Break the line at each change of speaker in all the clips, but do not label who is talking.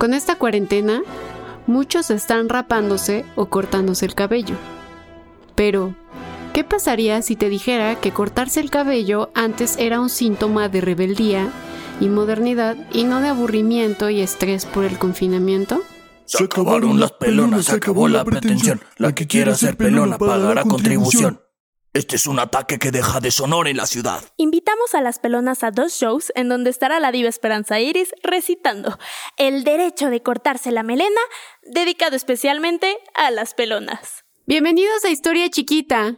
Con esta cuarentena, muchos están rapándose o cortándose el cabello. Pero, ¿qué pasaría si te dijera que cortarse el cabello antes era un síntoma de rebeldía y modernidad y no de aburrimiento y estrés por el confinamiento?
Se acabaron las pelonas, se acabó la pretensión. La que quiera ser pelona pagará contribución. Este es un ataque que deja deshonor en la ciudad.
Invitamos a las pelonas a 2 shows en donde estará la diva Esperanza Iris recitando El derecho de cortarse la melena, dedicado especialmente a las pelonas.
Bienvenidos a Historia Chiquita.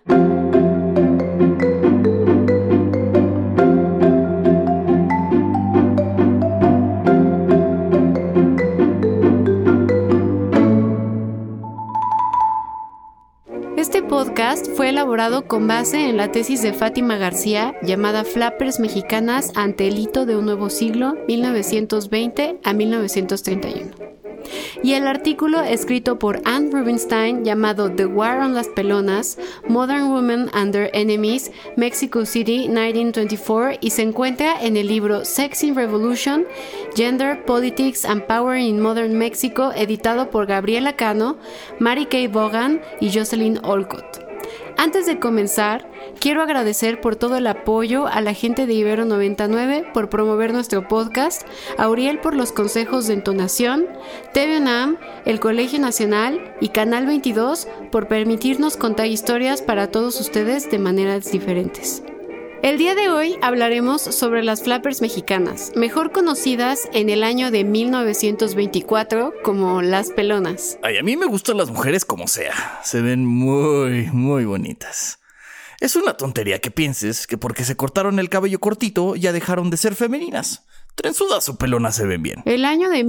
Este podcast fue elaborado con base en la tesis de Fátima García llamada Flappers Mexicanas ante el hito de un nuevo siglo, 1920 a 1931. Y el artículo escrito por Anne Rubinstein llamado The War on las Pelonas, Modern Women and Their Enemies, Mexico City, 1924, y se encuentra en el libro Sex in Revolution, Gender, Politics and Power in Modern Mexico, editado por Gabriela Cano, Mary Kay Vaughan y Jocelyn Olcott. Antes de comenzar, quiero agradecer por todo el apoyo a la gente de Ibero 99 por promover nuestro podcast, a Uriel por los consejos de entonación, TV UNAM, el Colegio Nacional y Canal 22 por permitirnos contar historias para todos ustedes de maneras diferentes. El día de hoy hablaremos sobre las flappers mexicanas, mejor conocidas en el año de 1924 como las pelonas.
Ay, a mí me gustan las mujeres como sea. Se ven muy bonitas. Es una tontería que pienses que porque se cortaron el cabello cortito ya dejaron de ser femeninas. Trenzudas o pelonas se ven bien.
El año de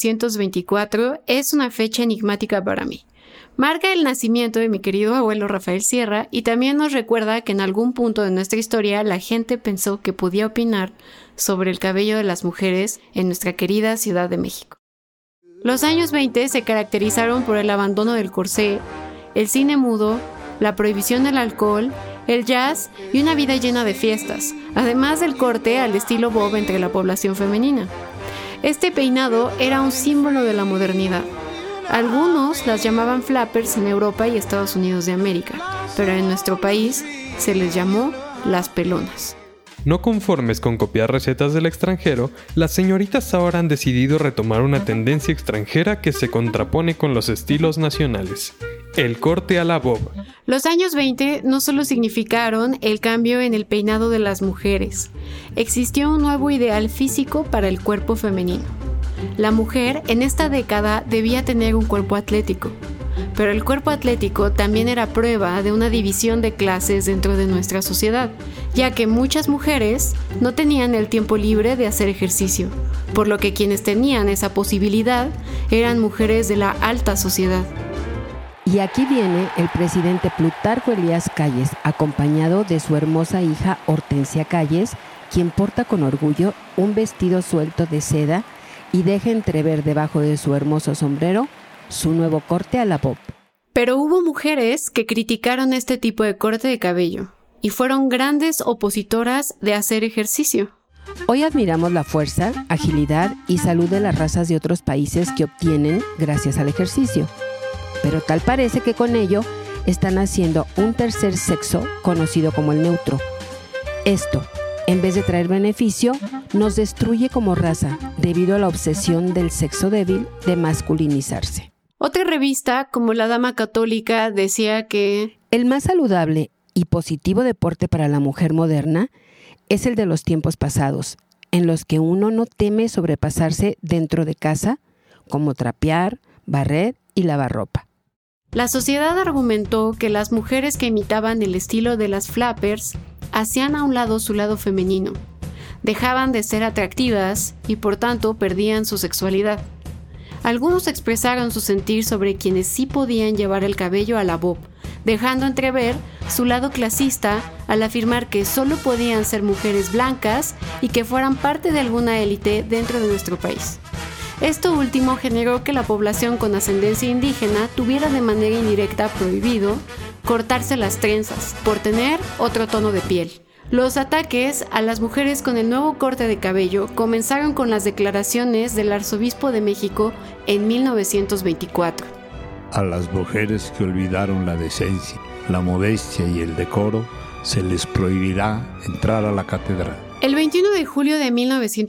1924 es una fecha enigmática para mí. Marca el nacimiento de mi querido abuelo Rafael Sierra y también nos recuerda que en algún punto de nuestra historia la gente pensó que podía opinar sobre el cabello de las mujeres en nuestra querida Ciudad de México. Los años 20 se caracterizaron por el abandono del corsé, el cine mudo, la prohibición del alcohol, el jazz y una vida llena de fiestas, además del corte al estilo bob entre la población femenina. Este peinado era un símbolo de la modernidad. Algunos las llamaban flappers en Europa y Estados Unidos de América, pero en nuestro país se les llamó las pelonas.
No conformes con copiar recetas del extranjero, las señoritas ahora han decidido retomar una tendencia extranjera que se contrapone con los estilos nacionales: el corte a la bob.
Los años 20 no solo significaron el cambio en el peinado de las mujeres, existió un nuevo ideal físico para el cuerpo femenino. La mujer en esta década debía tener un cuerpo atlético, pero el cuerpo atlético también era prueba de una división de clases dentro de nuestra sociedad, ya que muchas mujeres no tenían el tiempo libre de hacer ejercicio, por lo que quienes tenían esa posibilidad eran mujeres de la alta sociedad.
Y aquí viene el presidente Plutarco Elías Calles, acompañado de su hermosa hija Hortensia Calles, quien porta con orgullo un vestido suelto de seda y deja entrever debajo de su hermoso sombrero su nuevo corte a la bob.
Pero hubo mujeres que criticaron este tipo de corte de cabello y fueron grandes opositoras de hacer ejercicio.
Hoy admiramos la fuerza, agilidad y salud de las razas de otros países que obtienen gracias al ejercicio. Pero tal parece que con ello están haciendo un tercer sexo conocido como el neutro. Esto, en vez de traer beneficio, nos destruye como raza debido a la obsesión del sexo débil de masculinizarse.
Otra revista, como La Dama Católica, decía que
el más saludable y positivo deporte para la mujer moderna es el de los tiempos pasados, en los que uno no teme sobrepasarse dentro de casa, como trapear, barrer y lavar ropa.
La sociedad argumentó que las mujeres que imitaban el estilo de las flappers hacían a un lado su lado femenino, dejaban de ser atractivas y por tanto perdían su sexualidad. Algunos expresaron su sentir sobre quienes sí podían llevar el cabello a la bob, dejando entrever su lado clasista al afirmar que solo podían ser mujeres blancas y que fueran parte de alguna élite dentro de nuestro país. Esto último generó que la población con ascendencia indígena tuviera de manera indirecta prohibido cortarse las trenzas por tener otro tono de piel, Los ataques a las mujeres con el nuevo corte de cabello comenzaron con las declaraciones del arzobispo de México en 1924.
A las mujeres que olvidaron la decencia, la modestia y el decoro, se les prohibirá entrar a la catedral.
El 21 de julio de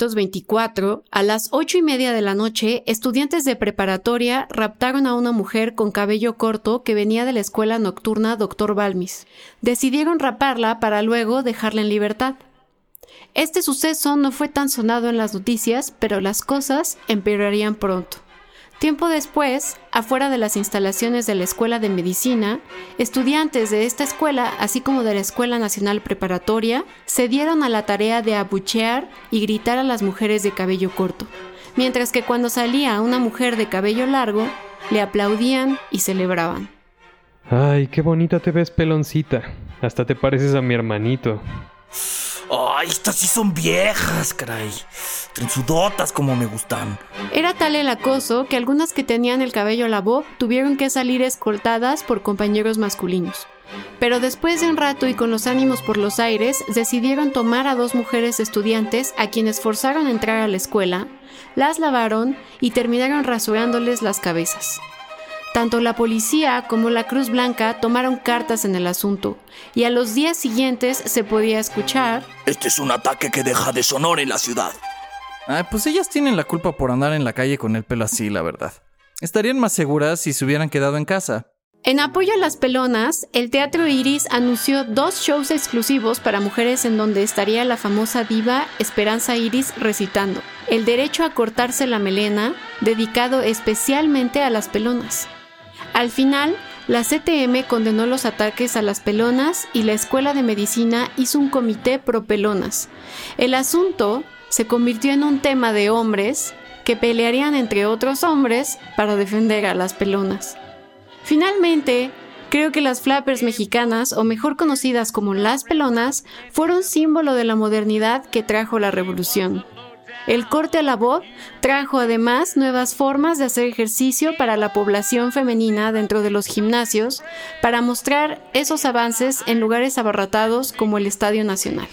1924, a las 8:30 de la noche, estudiantes de preparatoria raptaron a una mujer con cabello corto que venía de la escuela nocturna Dr. Balmis. Decidieron raparla para luego dejarla en libertad. Este suceso no fue tan sonado en las noticias, pero las cosas empeorarían pronto. Tiempo después, afuera de las instalaciones de la Escuela de Medicina, estudiantes de esta escuela, así como de la Escuela Nacional Preparatoria, se dieron a la tarea de abuchear y gritar a las mujeres de cabello corto, mientras que cuando salía una mujer de cabello largo, le aplaudían y celebraban.
Ay, qué bonita te ves, peloncita. Hasta te pareces a mi hermanito.
Ay, estas sí son viejas, caray. Trenzudotas como me gustan.
Era tal el acoso que algunas que tenían el cabello a la bob tuvieron que salir escoltadas por compañeros masculinos. Pero después de un rato y con los ánimos por los aires, decidieron tomar a 2 mujeres estudiantes a quienes forzaron a entrar a la escuela, las lavaron y terminaron rasurándoles las cabezas. Tanto la policía como la Cruz Blanca tomaron cartas en el asunto, y a los días siguientes se podía escuchar:
Este es un ataque que deja deshonor en la ciudad. Pues ellas tienen la culpa por andar en la calle con el pelo así, la verdad. Estarían más seguras si se hubieran quedado en casa.
En apoyo a las pelonas, el Teatro Iris anunció 2 shows exclusivos para mujeres en donde estaría la famosa diva Esperanza Iris recitando El derecho a cortarse la melena, dedicado especialmente a las pelonas. Al final, la CTM condenó los ataques a las pelonas y la Escuela de Medicina hizo un comité pro pelonas. El asunto se convirtió en un tema de hombres que pelearían entre otros hombres para defender a las pelonas. Finalmente, creo que las flappers mexicanas, o mejor conocidas como las pelonas, fueron símbolo de la modernidad que trajo la revolución. El corte a la bob trajo además nuevas formas de hacer ejercicio para la población femenina dentro de los gimnasios para mostrar esos avances en lugares abarrotados como el Estadio Nacional.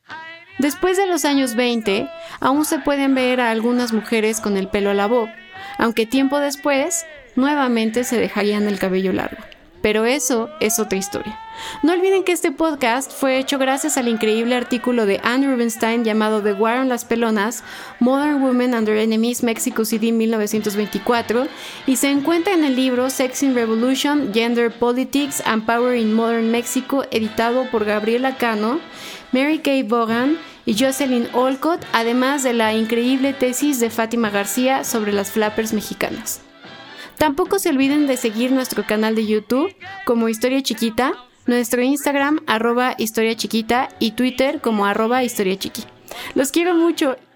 Después de los años 20, aún se pueden ver a algunas mujeres con el pelo a la bob, aunque tiempo después nuevamente se dejarían el cabello largo. Pero eso es otra historia. No olviden que este podcast fue hecho gracias al increíble artículo de Anne Rubenstein llamado The War on las Pelonas, Modern Women Under Enemies, Mexico City 1924, y se encuentra en el libro Sex in Revolution, Gender Politics and Power in Modern Mexico, editado por Gabriela Cano, Mary Kay Vaughan y Jocelyn Olcott, además de la increíble tesis de Fátima García sobre las flappers mexicanas. Tampoco se olviden de seguir nuestro canal de YouTube como Historia Chiquita, nuestro Instagram @historiachiquita y Twitter como @historiachiqui. Los quiero mucho